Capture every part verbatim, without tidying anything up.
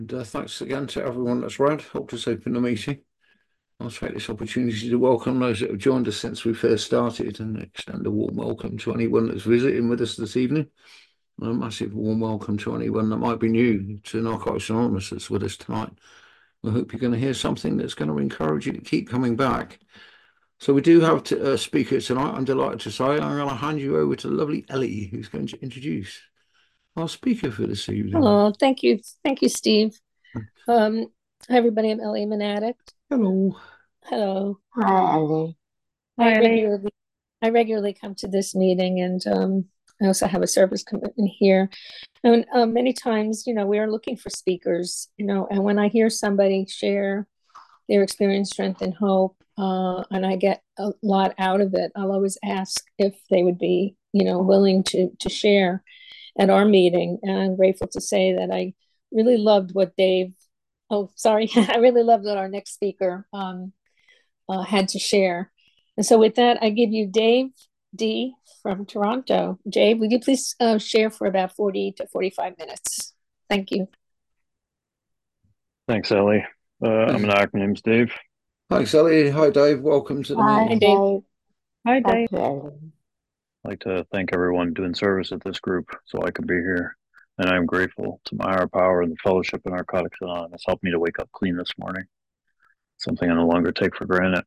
And uh, thanks again to everyone that's read, helped us open the meeting. I'll take this opportunity to welcome those that have joined us since we first started and extend a warm welcome to anyone that's visiting with us this evening. And a massive warm welcome to anyone that might be new to Narcotics Anonymous that's with us tonight. I hope you're going to hear something that's going to encourage you to keep coming back. So we do have a speaker tonight. I'm delighted to say I'm going to hand you over to the lovely Ellie, who's going to introduce our speaker for this evening. Oh, thank you. Thank you, Steve. Um, hi, everybody. I'm Ellie Manatic. Hello. Hello. Hi, Ellie. I Hi, Ellie. regularly I regularly come to this meeting, and um, I also have a service commitment here. And um, many times, you know, we are looking for speakers, you know, and when I hear somebody share their experience, strength, and hope, uh, and I get a lot out of it, I'll always ask if they would be, you know, willing to to share at our meeting. And I'm grateful to say that I really loved what Dave, oh, sorry, I really loved what our next speaker um, uh, had to share. And so with that, I give you Dave D from Toronto. Dave, would you please uh, share for about forty to forty-five minutes? Thank you. Thanks, Ellie. Uh, I'm an acronyms Dave. Thanks, Ellie. Hi, Dave. Welcome to the Hi, Hi, meeting. Dave. Dave. Hi, Dave. Thank you, Ellie. I'd like to thank everyone doing service at this group so I could be here. And I'm grateful to my higher power and the Fellowship of Narcotics Anonymous helped me to wake up clean this morning. Something I no longer take for granted.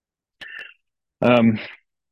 Um,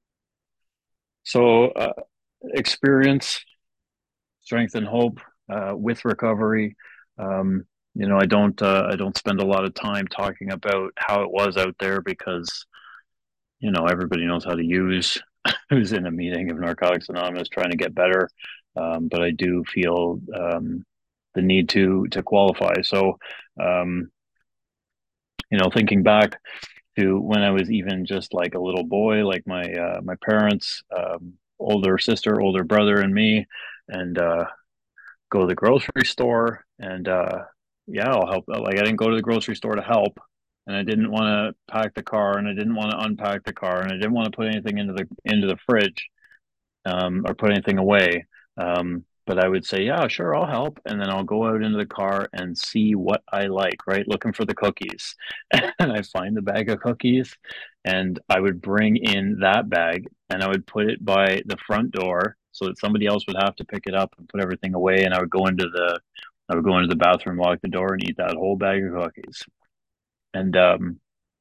so, uh, experience, strength, and hope uh, with recovery. Um, you know, I don't uh, I don't spend a lot of time talking about how it was out there because you know everybody knows how to use who's in a meeting of Narcotics Anonymous trying to get better. Um, but I do feel um, the need to to qualify. So, um, you know, thinking back to when I was even just like a little boy, like my uh, my parents, um, older sister, older brother, and me, and uh, go to the grocery store, and uh, yeah, I'll help. Like I didn't go to the grocery store to help, and I didn't want to pack the car, and I didn't want to unpack the car, and I didn't want to put anything into the into the fridge um, or put anything away. Um, but I would say, yeah, sure, I'll help. And then I'll go out into the car and see what I like, right? Looking for the cookies. And I find the bag of cookies and I would bring in that bag and I would put it by the front door so that somebody else would have to pick it up and put everything away. And I would go into the I would go into the bathroom, lock the door, and eat that whole bag of cookies. And um,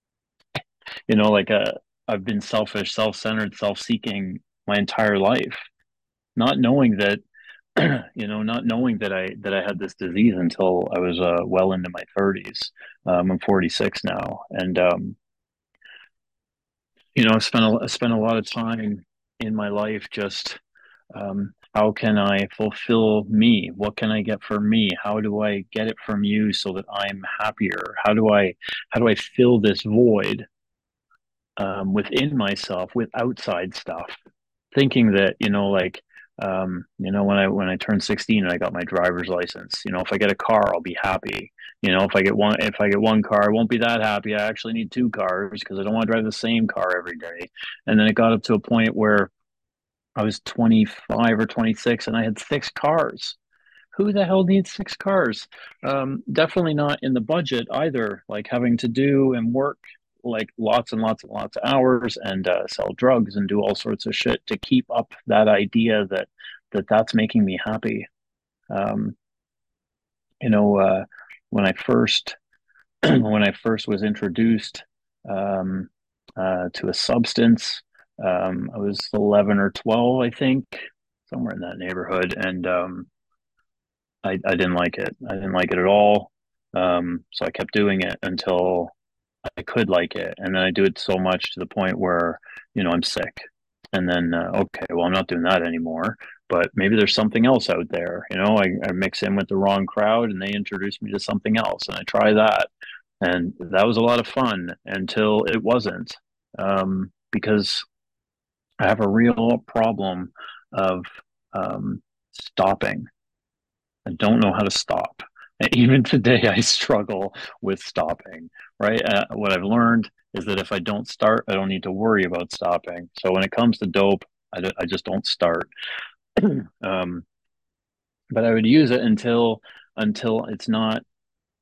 you know, like uh, I've been selfish, self-centered, self-seeking my entire life, not knowing that you know, not knowing that I that I had this disease until I was uh, well into my thirties. Um, I'm forty-six now, and um, you know, I spent a, I spent a lot of time in my life just um, how can I fulfill me? What can I get for me? How do I get it from you so that I'm happier? How do I how do I fill this void um, within myself with outside stuff? Thinking that you know like um you know when i when i turned sixteen and I got my driver's license, you know if I get a car I'll be happy. You know if i get one if I get one car I won't be that happy. I actually need two cars because I don't want to drive the same car every day. And then it got up to a point where I was twenty-five or twenty-six and I had six cars. Who the hell needs six cars? Um, definitely not in the budget either. Like having to do and work like lots and lots and lots of hours and uh, sell drugs and do all sorts of shit to keep up that idea that that that's making me happy. Um, you know, uh, when I first when I first was introduced um, uh, to a substance, um, I was eleven or twelve, I think, somewhere in that neighborhood, and um, I, I didn't like it. I didn't like it at all. Um, so I kept doing it until I could like it. And then I do it so much to the point where, you know, I'm sick. And then, uh, okay, well, I'm not doing that anymore. But maybe there's something else out there. You know, I, I mix in with the wrong crowd and they introduce me to something else. And I try that. And that was a lot of fun until it wasn't. Um, because I have a real problem of um, stopping. I don't know how to stop. And even today, I struggle with stopping, right? Uh, what I've learned is that if I don't start, I don't need to worry about stopping. So when it comes to dope, I, d- I just don't start. Um, but I would use it until until it's not.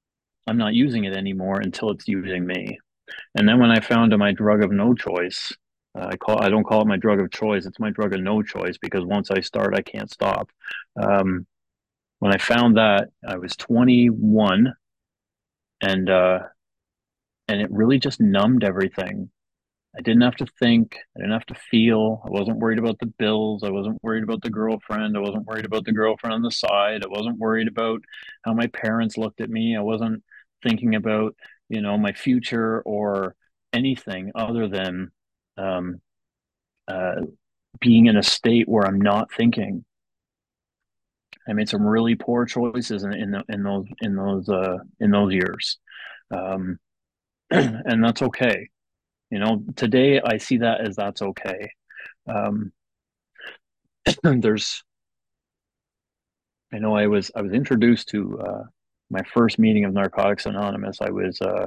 I'm not using it anymore until it's using me. And then when I found my drug of no choice, uh, I call I don't call it my drug of choice. It's my drug of no choice, because once I start, I can't stop. Um, when I found that, I was twenty-one, and uh, and it really just numbed everything. I didn't have to think. I didn't have to feel. I wasn't worried about the bills. I wasn't worried about the girlfriend. I wasn't worried about the girlfriend on the side. I wasn't worried about how my parents looked at me. I wasn't thinking about, you know, my future or anything other than um, uh, being in a state where I'm not thinking. I made some really poor choices in in, the, in those in those uh, in those years, um, and that's okay. You know, today I see that as that's okay. Um, there's, I know I was I was introduced to uh, my first meeting of Narcotics Anonymous. I was uh,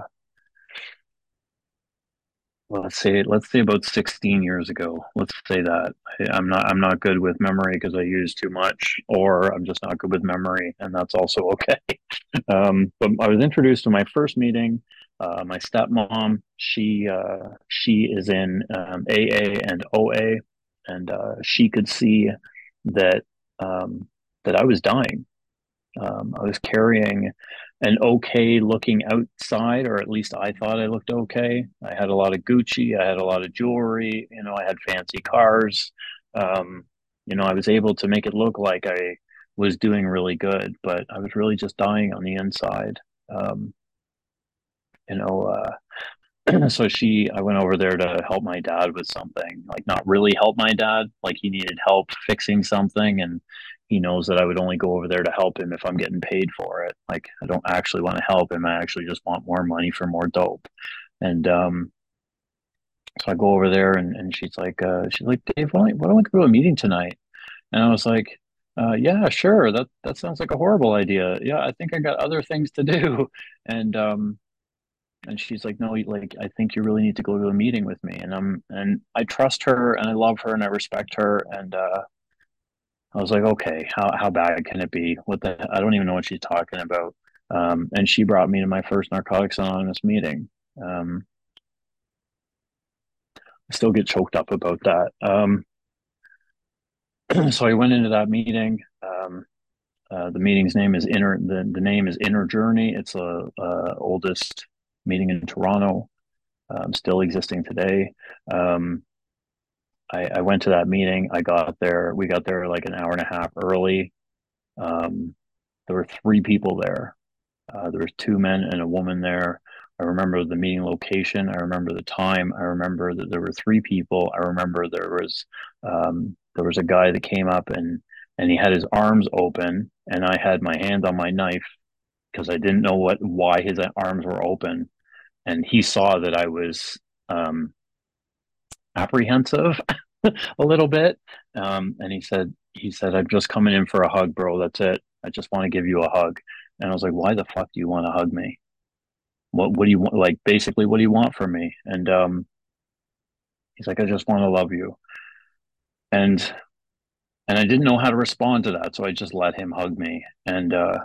well, let's say let's say about sixteen years ago. Let's say that I, I'm not I'm not good with memory because I use too much, or I'm just not good with memory, and that's also okay. Um, but I was introduced to my first meeting. Uh, my stepmom, she uh, she is in um, A A and O A, and uh, she could see that um, that I was dying. Um, I was carrying an okay looking outside, or at least I thought I looked okay. I had a lot of Gucci, I had a lot of jewelry, you know, I had fancy cars. Um, you know, I was able to make it look like I was doing really good, but I was really just dying on the inside. Um, you know, uh, so she, I went over there to help my dad with something, like not really help my dad, like he needed help fixing something. And he knows that I would only go over there to help him if I'm getting paid for it. Like, I don't actually want to help him. I actually just want more money for more dope. And, um, so I go over there, and, and she's like, uh, she's like, Dave, why don't, why don't we go to a meeting tonight? And I was like, uh, yeah, sure. That, that sounds like a horrible idea. Yeah, I think I got other things to do. And, um, and she's like, no, like, I think you really need to go to a meeting with me. And I'm, and I trust her, and I love her, and I respect her. And, uh, I was like, okay, how, how bad can it be? What the, I don't even know what she's talking about. Um, and she brought me to my first Narcotics Anonymous meeting. Um, I still get choked up about that. Um, so I went into that meeting. Um, uh, the meeting's name is Inner, the, the name is Inner Journey. It's a, a oldest meeting in Toronto, um, still existing today. Um, I, I went to that meeting. I got there. We got there like an hour and a half early. Um, there were three people there. Uh, there was two men and a woman there. I remember the meeting location. I remember the time. I remember that there were three people. I remember there was um, there was a guy that came up, and and he had his arms open, and I had my hand on my knife because I didn't know what why his arms were open, and he saw that I was um, apprehensive a little bit, um, and he said he said I'm just coming in for a hug, bro. That's it. I just want to give you a hug. And I was like, why the fuck do you want to hug me? What what do you want? Like, basically, what do you want from me? And um, he's like, I just want to love you. And and I didn't know how to respond to that, so I just let him hug me. And uh,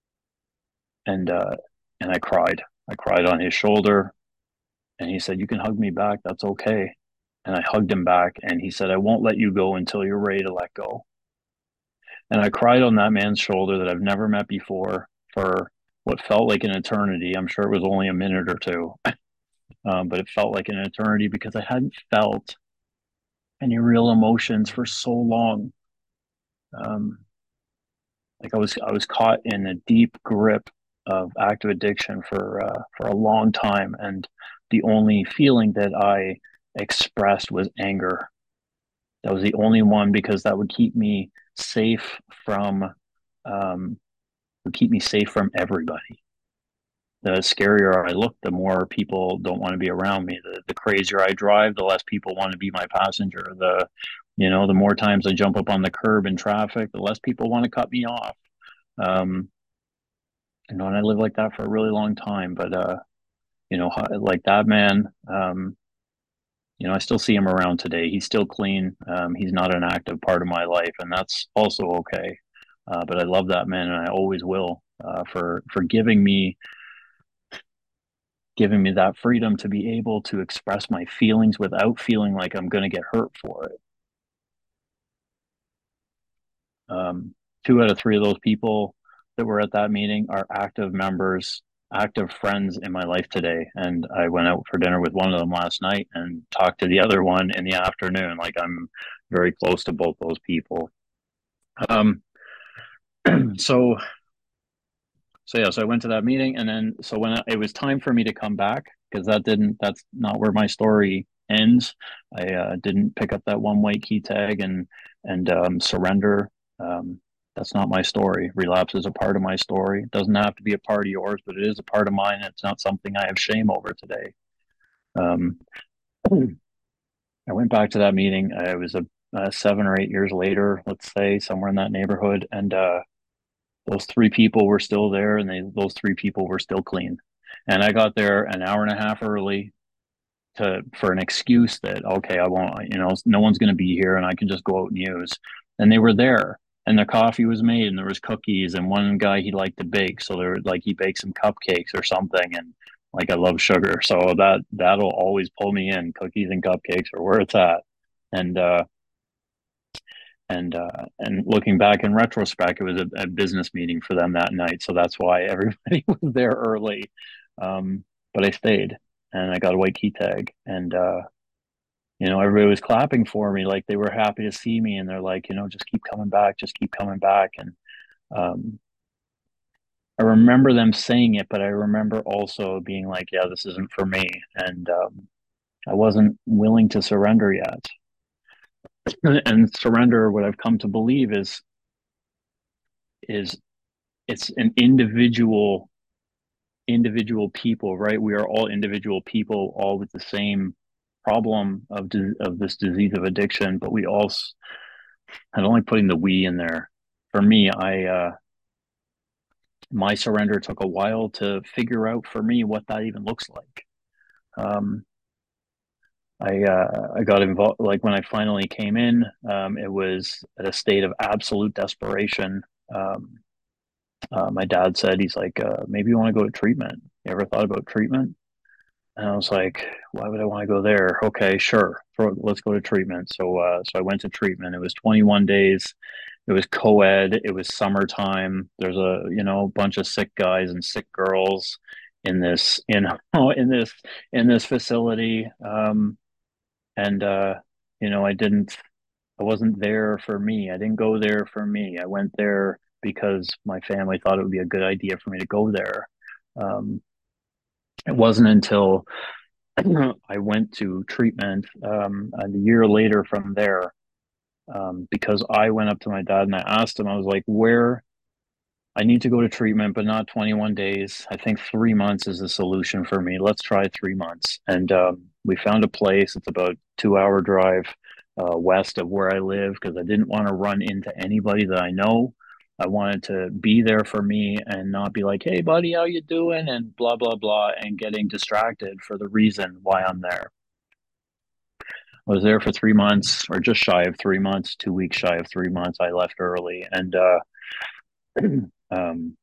and uh, and I cried. I cried on his shoulder, and he said, you can hug me back. That's okay. And I hugged him back, and he said, I won't let you go until you're ready to let go. And I cried on that man's shoulder that I've never met before for what felt like an eternity. I'm sure it was only a minute or two. Um, but it felt like an eternity because I hadn't felt any real emotions for so long. Um, like I was, I was caught in a deep grip of active addiction for uh, for a long time, and the only feeling that I expressed was anger. That was the only one, because that would keep me safe from, um, would keep me safe from everybody. The scarier I look, the more people don't want to be around me. The, the crazier I drive, the less people want to be my passenger. The, you know, the more times I jump up on the curb in traffic, the less people want to cut me off. Um, you know, and I lived like that for a really long time. But, uh, you know, like that man, um, you know, I still see him around today. He's still clean. Um, he's not an active part of my life, and that's also okay. Uh, but I love that man, and I always will, uh, for for giving me giving me that freedom to be able to express my feelings without feeling like I'm going to get hurt for it. Um, two out of three of those people that were at that meeting are active members, active friends in my life today. And I went out for dinner with one of them last night and talked to the other one in the afternoon. Like, I'm very close to both those people. Um, so, so yeah, so I went to that meeting, and then so when I, it was time for me to come back, because that didn't, that's not where my story ends. I uh, didn't pick up that one white key tag and and um, surrender. Um, that's not my story. Relapse is a part of my story. It doesn't have to be a part of yours, but it is a part of mine. It's not something I have shame over today. Um, I went back to that meeting. I was a uh, seven or eight years later, let's say, somewhere in that neighborhood, and uh, those three people were still there, and they those three people were still clean. And I got there an hour and a half early to for an excuse that, okay, I won't, you know, no one's going to be here, and I can just go out and use. And they were there, and the coffee was made, and there was cookies, and one guy, he liked to bake, so there like he baked some cupcakes or something, and like I love sugar, so that that'll always pull me in. Cookies and cupcakes are where it's at. And uh and uh and looking back in retrospect, it was a, a business meeting for them that night, so that's why everybody was there early. Um but I stayed, and I got a white key tag, and uh you know, everybody was clapping for me, like they were happy to see me, and they're like, you know, just keep coming back, just keep coming back. And um I remember them saying it, but I remember also being like, yeah, this isn't for me. And um I wasn't willing to surrender yet. And surrender, what I've come to believe is is it's an individual individual people, right? We are all individual people, all with the same problem of of this disease of addiction, but we all, and only putting the we in there. For me, I uh my surrender took a while to figure out for me what that even looks like. um I uh, I got involved, like when I finally came in, um, it was at a state of absolute desperation. Um, uh, my dad said, he's like, uh, maybe you want to go to treatment. You ever thought about treatment? And I was like, why would I want to go there? Okay, sure, let's go to treatment. So uh, so I went to treatment. It was twenty-one days. It was co-ed. It was summertime. There's a, you know, bunch of sick guys and sick girls in this, you know, in this in this facility. Um, and uh you know, i didn't I wasn't there for me. I didn't go there for me. I went there because my family thought it would be a good idea for me to go there. um it wasn't until I went to treatment um a year later from there, um because I went up to my dad and I asked him, I was like, where I need to go to treatment, but not twenty-one days. I think three months is the solution for me. Let's try three months. And um, we found a place. It's about a two hour drive uh, west of where I live, because I didn't want to run into anybody that I know. I wanted to be there for me and not be like, hey, buddy, how you doing? And blah, blah, blah, and getting distracted for the reason why I'm there. I was there for three months, or just shy of three months, two weeks shy of three months. I left early. And uh, um,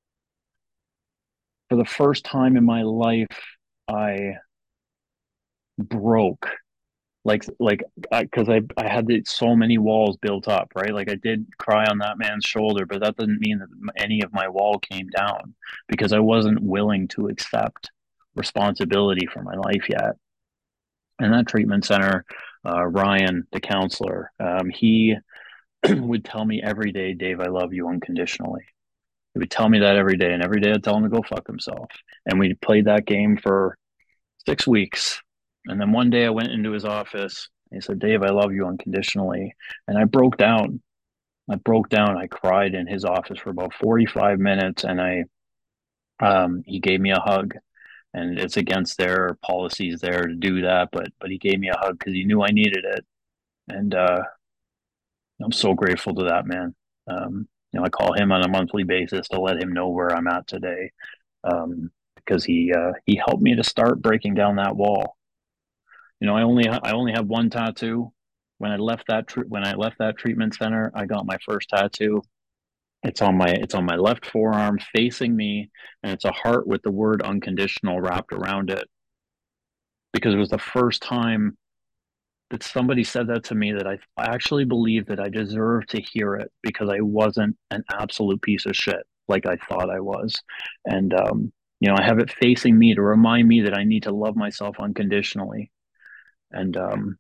for the first time in my life, I broke, like like because I, I I had the, so many walls built up, right? Like I did cry on that man's shoulder, but that didn't mean that any of my wall came down, because I wasn't willing to accept responsibility for my life yet. And that treatment center, uh, Ryan, the counselor, um, he would tell me every day, Dave, I love you unconditionally. He would tell me that every day, and every day I'd tell him to go fuck himself. And we played that game for six weeks. And then one day I went into his office. And he said, Dave, I love you unconditionally. And I broke down. I broke down. I cried in his office for about forty-five minutes. And I, um, he gave me a hug. And it's against their policies there to do that, but but he gave me a hug because he knew I needed it. And uh, I'm so grateful to that man. Um, you know, I call him on a monthly basis to let him know where I'm at today, um, because he uh, he helped me to start breaking down that wall. You know, I only I only have one tattoo. When I left that tr- when I left that treatment center, I got my first tattoo. It's on my it's on my left forearm facing me, and it's a heart with the word unconditional wrapped around it. Because it was the first time that somebody said that to me, that I actually believed that I deserved to hear it, because I wasn't an absolute piece of shit like I thought I was. And um, you know, I have it facing me to remind me that I need to love myself unconditionally. And um,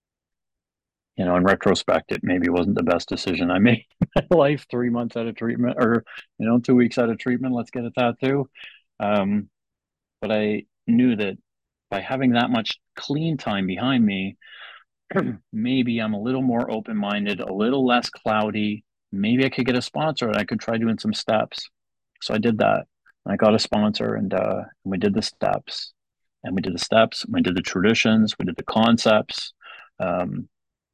you know, in retrospect, it maybe wasn't the best decision I made in my life. Three months out of treatment, or you know, two weeks out of treatment. Let's get a tattoo. Um, but I knew that by having that much clean time behind me, maybe I'm a little more open-minded, a little less cloudy. Maybe I could get a sponsor and I could try doing some steps. So I did that. I got a sponsor, and uh, and we did the steps, and we did the steps. We did the traditions. We did the concepts. Um,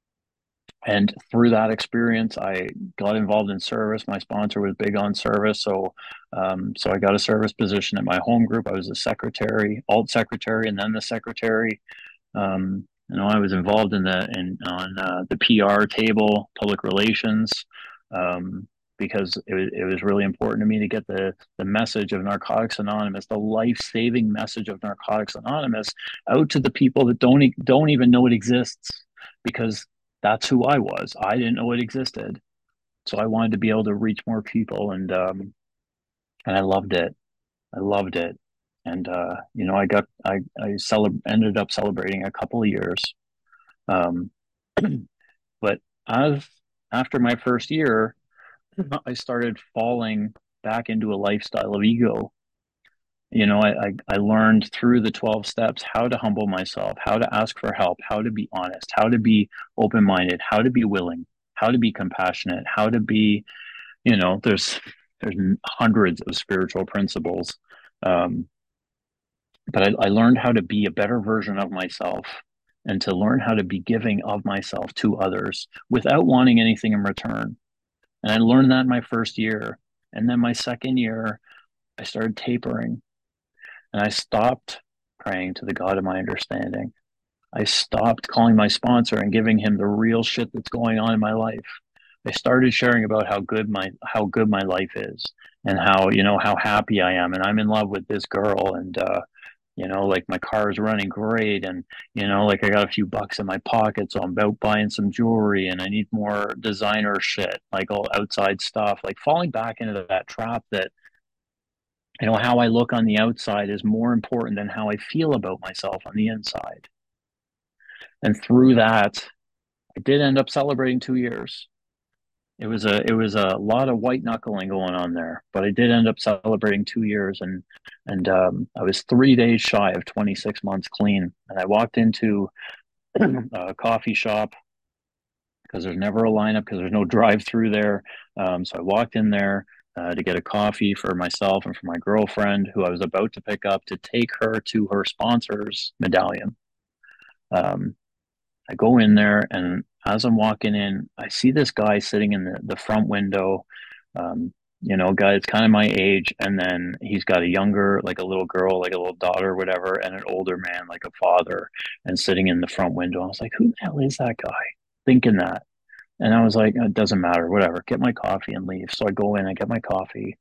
and through that experience, I got involved in service. My sponsor was big on service, so um, so I got a service position at my home group. I was a secretary, alt secretary, and then the secretary. Um, you know, I was involved in the in on uh, the P R table, public relations, um, because it was it was really important to me to get the the message of Narcotics Anonymous, the life saving message of Narcotics Anonymous, out to the people that don't don't even know it exists, because that's who I was. I didn't know it existed, so I wanted to be able to reach more people, and um, and I loved it. I loved it. And uh, you know, I got I I cele- ended up celebrating a couple of years. Um, but as after my first year, I started falling back into a lifestyle of ego. You know, I, I I learned through the twelve steps how to humble myself, how to ask for help, how to be honest, how to be open-minded, how to be willing, how to be compassionate, how to be, you know, there's there's hundreds of spiritual principles. Um, but I, I learned how to be a better version of myself, and to learn how to be giving of myself to others without wanting anything in return. And I learned that in my first year. And then my second year, I started tapering, and I stopped praying to the God of my understanding. I stopped calling my sponsor and giving him the real shit that's going on in my life. I started sharing about how good my how good my life is, and how, you know, how happy I am, and I'm in love with this girl, and uh you know, like my car is running great, and you know, like I got a few bucks in my pocket, so I'm about buying some jewelry, and I need more designer shit, like all outside stuff, like falling back into that trap that, you know, how I look on the outside is more important than how I feel about myself on the inside. And through that, I did end up celebrating two years. It was a it was a lot of white knuckling going on there, but I did end up celebrating two years, and and um, I was three days shy of twenty-six months clean. And I walked into a coffee shop, because there's never a lineup, because there's no drive-through there. Um, so I walked in there uh, to get a coffee for myself and for my girlfriend, who I was about to pick up to take her to her sponsor's medallion. Um, I go in there, and as I'm walking in, I see this guy sitting in the, the front window. Um, you know, guy that's kind of my age, and then he's got a younger, like a little girl, like a little daughter, whatever, and an older man, like a father, and sitting in the front window. I was like, who the hell is that guy? Thinking that. And I was like, it doesn't matter, whatever, get my coffee and leave. So I go in, I get my coffee.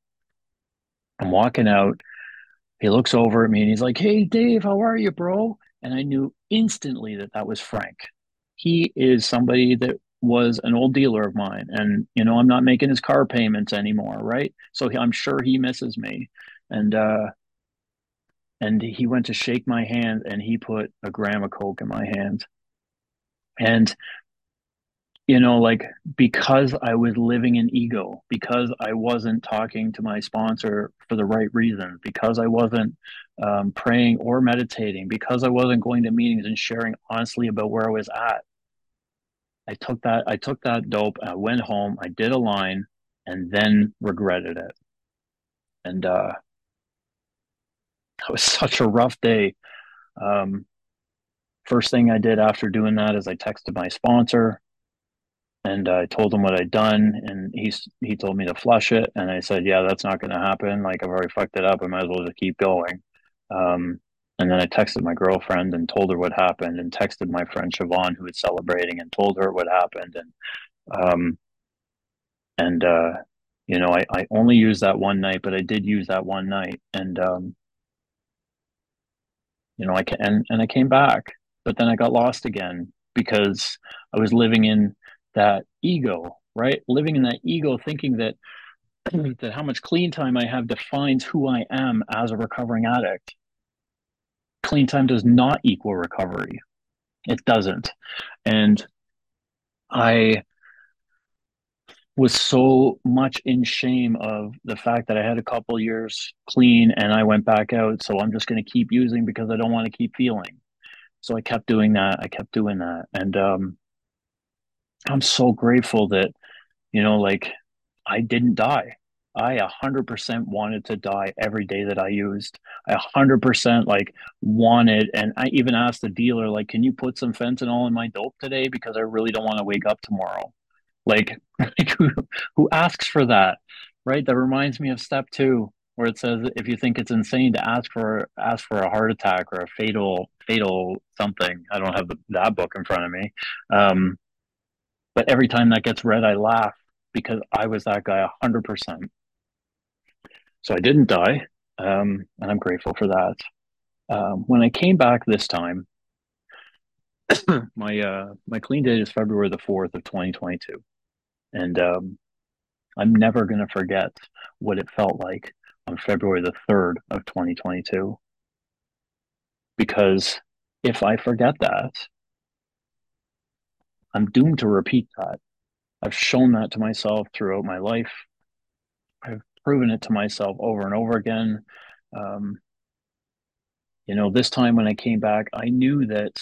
I'm walking out. He looks over at me and he's like, hey, Dave, how are you, bro? And I knew instantly that that was Frank. He is somebody that was an old dealer of mine, and you know, I'm not making his car payments anymore, right? So he, I'm sure he misses me. And uh and he went to shake my hand, and he put a gram of coke in my hand. And you know, like, because I was living in ego, because I wasn't talking to my sponsor for the right reasons, because I wasn't um, praying or meditating, because I wasn't going to meetings and sharing honestly about where I was at, I took that I took that dope, I went home, I did a line, and then regretted it. And uh it was such a rough day. Um first thing I did after doing that is I texted my sponsor, and I told him what I'd done, and he's he told me to flush it, and I said, yeah, that's not going to happen, like I've already fucked it up, I might as well just keep going. Um and then I texted my girlfriend and told her what happened, and texted my friend Siobhan, who was celebrating, and told her what happened. And um and uh, you know, I, I only used that one night, but I did use that one night. And, um, you know, I can, and, and I came back, but then I got lost again because I was living in that ego, right? Living in that ego, thinking that, that how much clean time I have defines who I am as a recovering addict. Clean time does not equal recovery. It doesn't. And I was so much in shame of the fact that I had a couple years clean and I went back out. So I'm just going to keep using because I don't want to keep feeling. So I kept doing that. I kept doing that. And um, I'm so grateful that, you know, like I didn't die. I one hundred percent wanted to die every day that I used. I one hundred percent like wanted, and I even asked the dealer, like, can you put some fentanyl in my dope today? Because I really don't want to wake up tomorrow. Like, like who, who asks for that, right? That reminds me of step two, where it says if you think it's insane to ask for ask for a heart attack or a fatal fatal something. I don't have the, that book in front of me, um, but every time that gets read, I laugh because I was that guy one hundred percent. So I didn't die, um, and I'm grateful for that. Um, when I came back this time, my uh, my clean date is February the fourth of twenty twenty-two, and um, I'm never going to forget what it felt like on February the third of twenty twenty-two. Because if I forget that, I'm doomed to repeat that. I've shown that to myself throughout my life. I've proven it to myself over and over again. Um, you know, this time when I came back, I knew that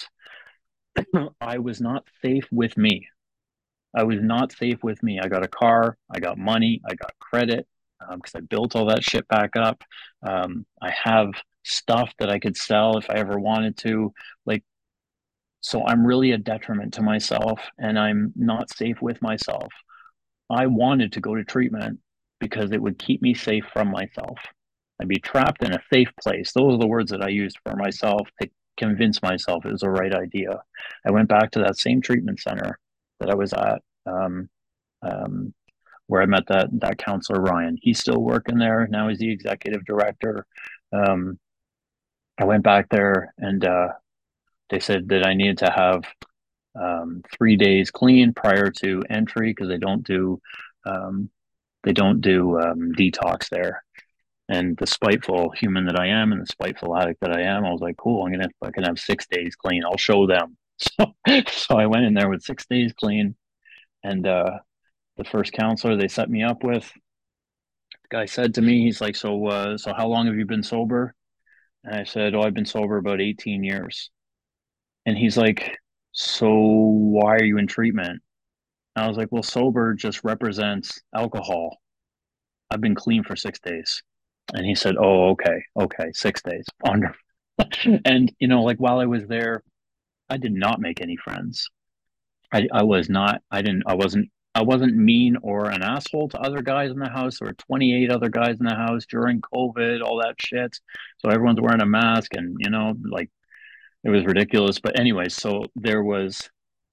I was not safe with me. I was not safe with me. I got a car, I got money, I got credit because um, I built all that shit back up. Um, I have stuff that I could sell if I ever wanted to. Like, so I'm really a detriment to myself and I'm not safe with myself. I wanted to go to treatment because it would keep me safe from myself. I'd be trapped in a safe place. Those are the words that I used for myself to convince myself it was the right idea. I went back to that same treatment center that I was at, um, um, where I met that that counselor Ryan. He's still working there now. He's the executive director. Um, I went back there, and uh, they said that I needed to have um, three days clean prior to entry because they don't do um, they don't do um, detox there. And the spiteful human that I am and the spiteful addict that I am, I was like, cool, I'm gonna I can have six days clean. I'll show them. So, so I went in there with six days clean, and uh, the first counselor they set me up with, the guy said to me, he's like, so uh, so how long have you been sober? And I said, oh, I've been sober about eighteen years. And he's like, so why are you in treatment? And I was like, well, sober just represents alcohol. I've been clean for six days. And he said, oh, okay, okay, six days. And, you know, like while I was there, I did not make any friends. I, I was not, I didn't, I wasn't, I wasn't mean or an asshole to other guys in the house. There were twenty-eight other guys in the house during COVID, all that shit. So everyone's wearing a mask and, you know, like it was ridiculous. But anyway, so there was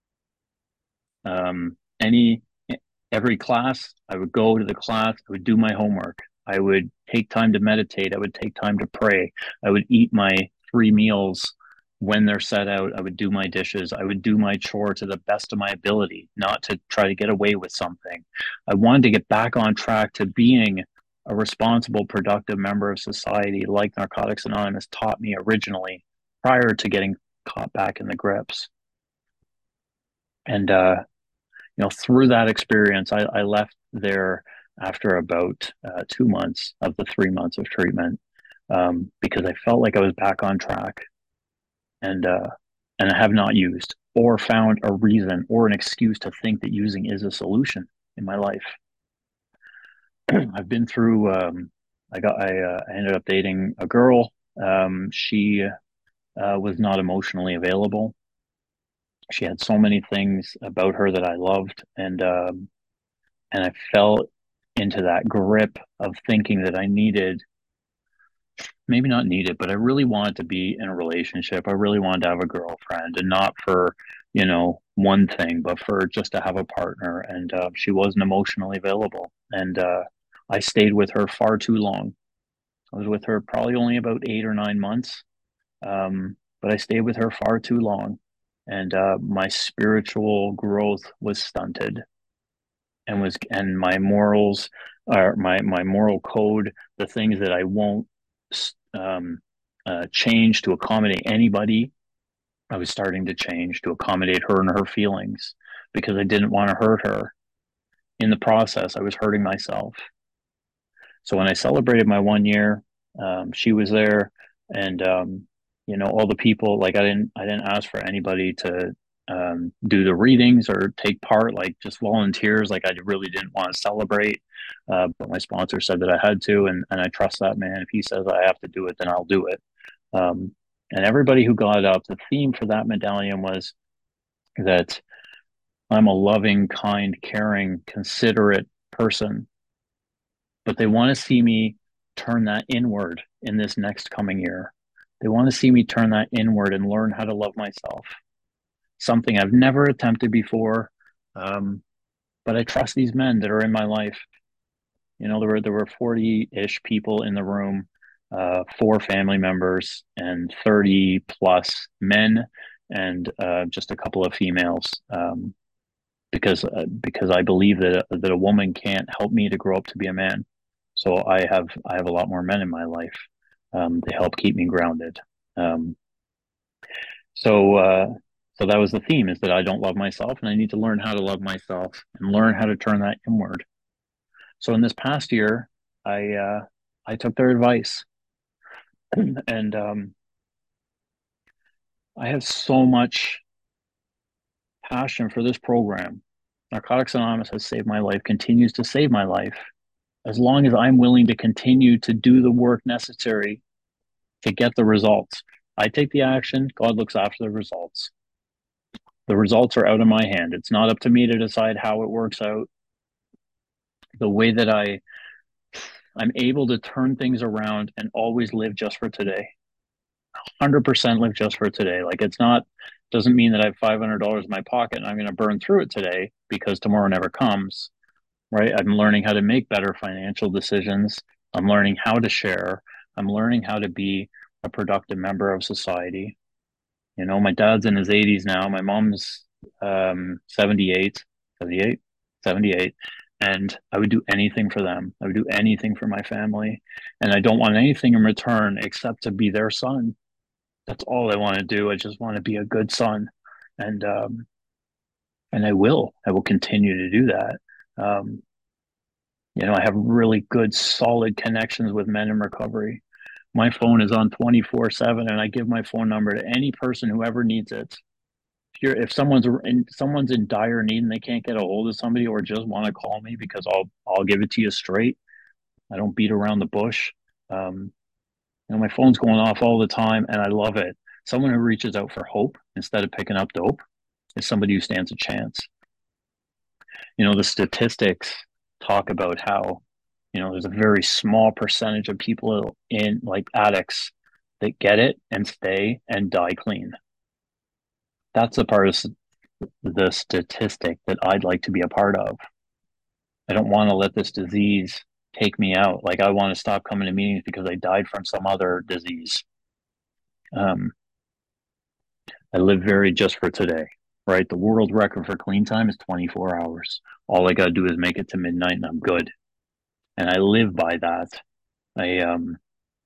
um, any, every class, I would go to the class, I would do my homework. I would take time to meditate. I would take time to pray. I would eat my three meals when they're set out. I would do my dishes. I would do my chore to the best of my ability, not to try to get away with something. I wanted to get back on track to being a responsible, productive member of society like Narcotics Anonymous taught me originally prior to getting caught back in the grips. And, uh, you know, through that experience, I, I left there after about uh, two months of the three months of treatment um, because I felt like I was back on track, and uh, and I have not used or found a reason or an excuse to think that using is a solution in my life. I've been through. Um, I got. I, uh, I ended up dating a girl. Um, she uh, was not emotionally available. She had so many things about her that I loved, and um, and I fell into that grip of thinking that I needed, maybe not needed, but I really wanted to be in a relationship. I really wanted to have a girlfriend, and not for, you know, one thing, but for just to have a partner. And uh, she wasn't emotionally available. And uh, I stayed with her far too long. I was with her probably only about eight or nine months, um, but I stayed with her far too long, and uh, my spiritual growth was stunted, and was and my morals, or my my moral code, the things that I won't um, uh, change to accommodate anybody, I was starting to change to accommodate her and her feelings because I didn't want to hurt her. In the process, I was hurting myself. So when I celebrated my one year, um, she was there, and um, you know, all the people. Like I didn't, I didn't ask for anybody to um, do the readings or take part. Like just volunteers. Like I really didn't want to celebrate, uh, but my sponsor said that I had to, and and I trust that man. If he says I have to do it, then I'll do it. Um, and everybody who got up, the theme for that medallion was that I'm a loving, kind, caring, considerate person, but they want to see me turn that inward in this next coming year. They want to see me turn that inward and learn how to love myself. Something I've never attempted before, um, but I trust these men that are in my life. You know, there were there were forty-ish people in the room, uh, four family members, and thirty plus men, and uh, just a couple of females. Um, because uh, because I believe that that a woman can't help me to grow up to be a man. So I have I have a lot more men in my life. Um, they help keep me grounded. Um, so uh, so that was the theme: is that I don't love myself, and I need to learn how to love myself and learn how to turn that inward. So in this past year, I uh, I took their advice, and um, I have so much passion for this program. Narcotics Anonymous has saved my life, continues to save my life, as long as I'm willing to continue to do the work necessary to get the results. I take the action, God looks after the results. The results are out of my hand. It's not up to me to decide how it works out. The way that I I'm able to turn things around and always live just for today. one hundred percent live just for today. Like it's not doesn't mean that I have five hundred dollars in my pocket and I'm going to burn through it today because tomorrow never comes. Right? I'm learning how to make better financial decisions. I'm learning how to share. I'm learning how to be a productive member of society. You know, my dad's in his eighties now. My mom's um, seventy-eight, seventy-eight, seventy-eight. And I would do anything for them. I would do anything for my family. And I don't want anything in return except to be their son. That's all I want to do. I just want to be a good son. And, um, and I will, I will continue to do that. Um, You know, I have really good, solid connections with men in recovery. My phone is on twenty-four seven, and I give my phone number to any person who ever needs it. If you're, if someone's in someone's in dire need and they can't get a hold of somebody, or just want to call me, because I'll I'll give it to you straight. I don't beat around the bush. Um, you know, my phone's going off all the time, and I love it. Someone who reaches out for hope instead of picking up dope is somebody who stands a chance. You know, the statistics talk about how, you know, there's a very small percentage of people in like addicts that get it and stay and die clean. That's a part of the statistic that I'd like to be a part of. I don't want to let this disease take me out. Like I want to stop coming to meetings because I died from some other disease. Um, I live very just for today, right? The world record for clean time is twenty-four hours. All I got to do is make it to midnight and I'm good. And I live by that. I, um,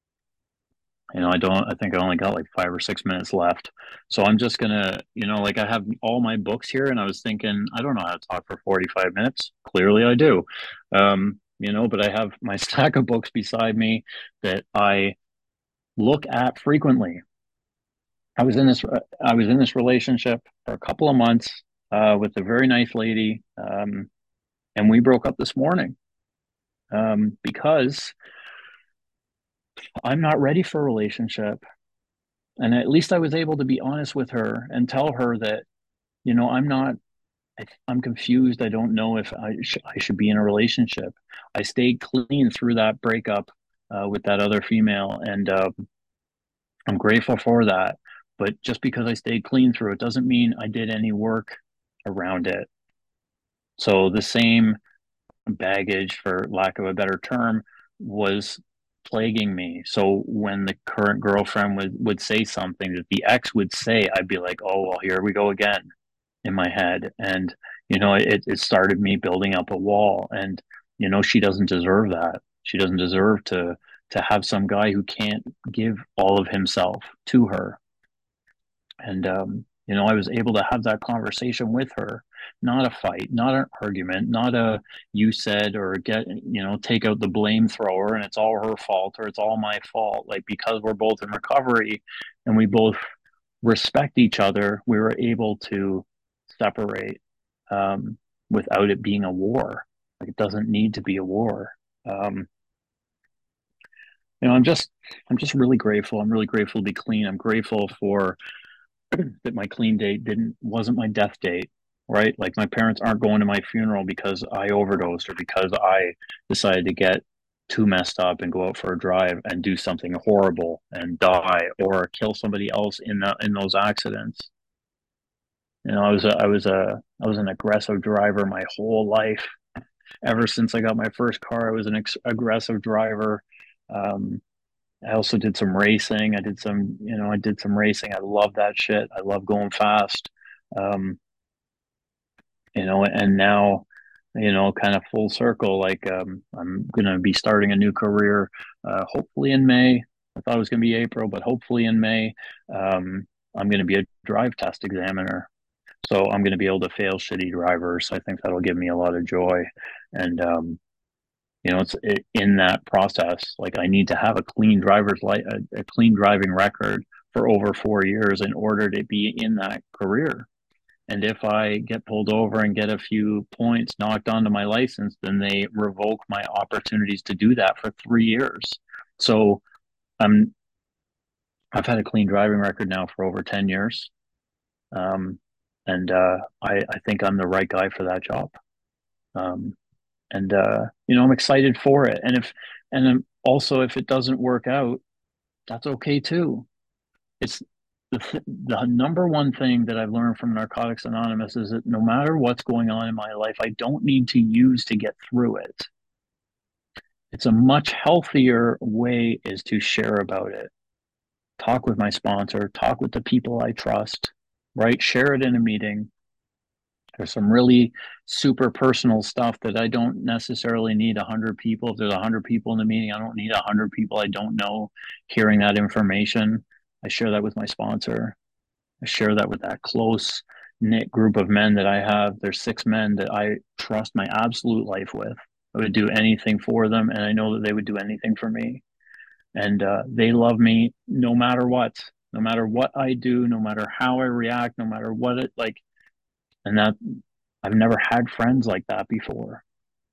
you know, I don't, I think I only got like five or six minutes left. So I'm just gonna, you know, like I have all my books here and I was thinking, I don't know how to talk for forty-five minutes. Clearly I do. Um, you know, but I have my stack of books beside me that I look at frequently. I was in this, I was in this relationship for a couple of months uh, with a very nice lady. Um, and we broke up this morning um, because I'm not ready for a relationship. And at least I was able to be honest with her and tell her that, you know, I'm not, I, I'm confused. I don't know if I, sh- I should be in a relationship. I stayed clean through that breakup uh, with that other female. And uh, I'm grateful for that. But just because I stayed clean through it doesn't mean I did any work around it. So the same baggage, for lack of a better term, was plaguing me. So when the current girlfriend would, would say something that the ex would say, I'd be like, oh, well, here we go again in my head. And, you know, it, it started me building up a wall. And, you know, she doesn't deserve that. She doesn't deserve to to have some guy who can't give all of himself to her. And, um, you know, I was able to have that conversation with her, not a fight, not an argument, not a you said, or get, you know, take out the blame thrower and it's all her fault or it's all my fault. Like, because we're both in recovery and we both respect each other, we were able to separate um, without it being a war. Like, it doesn't need to be a war. Um, you know, I'm just, I'm just really grateful. I'm really grateful to be clean. I'm grateful for that my clean date didn't wasn't my death date, right? Like, my parents aren't going to my funeral because I overdosed or because I decided to get too messed up and go out for a drive and do something horrible and die or kill somebody else in the, in those accidents. You know, I was a, I was a I was an aggressive driver my whole life. Ever since I got my first car, I was an ex- aggressive driver. Um, I also did some racing. I did some, you know, I did some racing. I love that shit. I love going fast. Um, you know, and now, you know, kind of full circle, like, um, I'm going to be starting a new career, uh, hopefully in May. I thought it was going to be April, but hopefully in May. Um, I'm going to be a drive test examiner. So I'm going to be able to fail shitty drivers. I think that'll give me a lot of joy. And, um, you know, it's it, in that process, like, I need to have a clean driver's light, a, a clean driving record for over four years in order to be in that career. And if I get pulled over and get a few points knocked onto my license, then they revoke my opportunities to do that for three years. So I'm, I've had a clean driving record now for over ten years. Um, and uh, I, I think I'm the right guy for that job. Um, and uh, you know, I'm excited for it. And if, and then also, if it doesn't work out, that's okay too. It's the the number one thing that I've learned from Narcotics Anonymous is that no matter what's going on in my life, I don't need to use to get through it. It's a much healthier way is to share about it. Talk with my sponsor, talk with the people I trust, right? Share it in a meeting. There's some really super personal stuff that I don't necessarily need a hundred people. If there's a hundred people in the meeting, I don't need a hundred people I don't know hearing that information. I share that with my sponsor. I share that with that close knit group of men that I have. There's six men that I trust my absolute life with. I would do anything for them, and I know that they would do anything for me. And uh, they love me no matter what, no matter what I do, no matter how I react, no matter what it like. And that, I've never had friends like that before.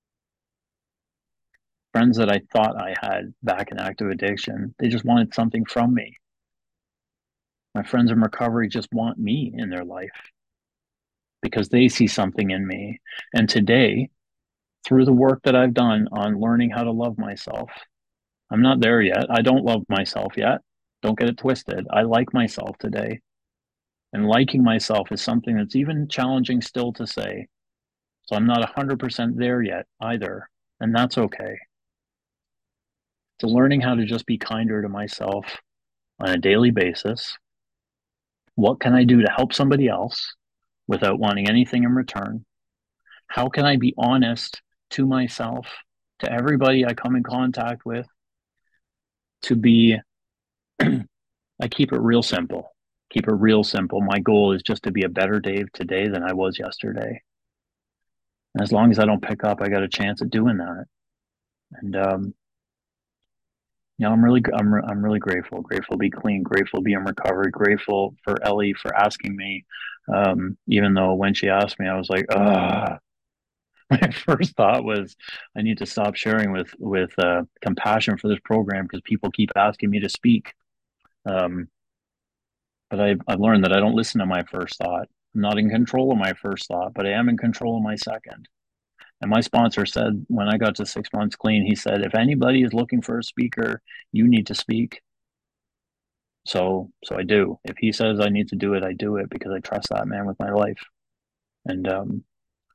Friends that I thought I had back in active addiction, they just wanted something from me. My friends in recovery just want me in their life because they see something in me. And today, through the work that I've done on learning how to love myself, I'm not there yet. I don't love myself yet. Don't get it twisted. I like myself today. And liking myself is something that's even challenging still to say. So I'm not one hundred percent there yet either. And that's okay. So learning how to just be kinder to myself on a daily basis. What can I do to help somebody else without wanting anything in return? How can I be honest to myself, to everybody I come in contact with, to be, I keep it real simple. Keep it real simple. My goal is just to be a better Dave today than I was yesterday. And as long as I don't pick up, I got a chance at doing that. And, um, you know, I'm really, I'm, I'm really grateful, grateful to be clean, grateful to be in recovery, grateful for Ellie for asking me. Um, even though when she asked me, I was like, ah, my first thought was I need to stop sharing with, with, uh, compassion for this program because people keep asking me to speak. Um, but I've, I've learned that I don't listen to my first thought. I'm not in control of my first thought, but I am in control of my second. And my sponsor said, when I got to six months clean, he said, if anybody is looking for a speaker, you need to speak. So, so I do. If he says I need to do it, I do it because I trust that man with my life. And, um,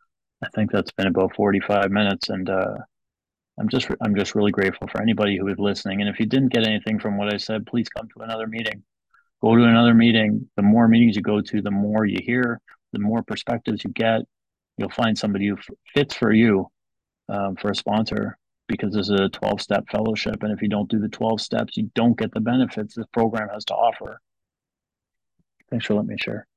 I think that's been about forty-five minutes, and uh, I'm just I'm just really grateful for anybody who is listening. And if you didn't get anything from what I said, please come to another meeting. Go to another meeting. The more meetings you go to, the more you hear, the more perspectives you get. You'll find somebody who fits for you um, for a sponsor, because this is a twelve-step fellowship. And if you don't do the twelve steps, you don't get the benefits this program has to offer. Thanks for letting me share.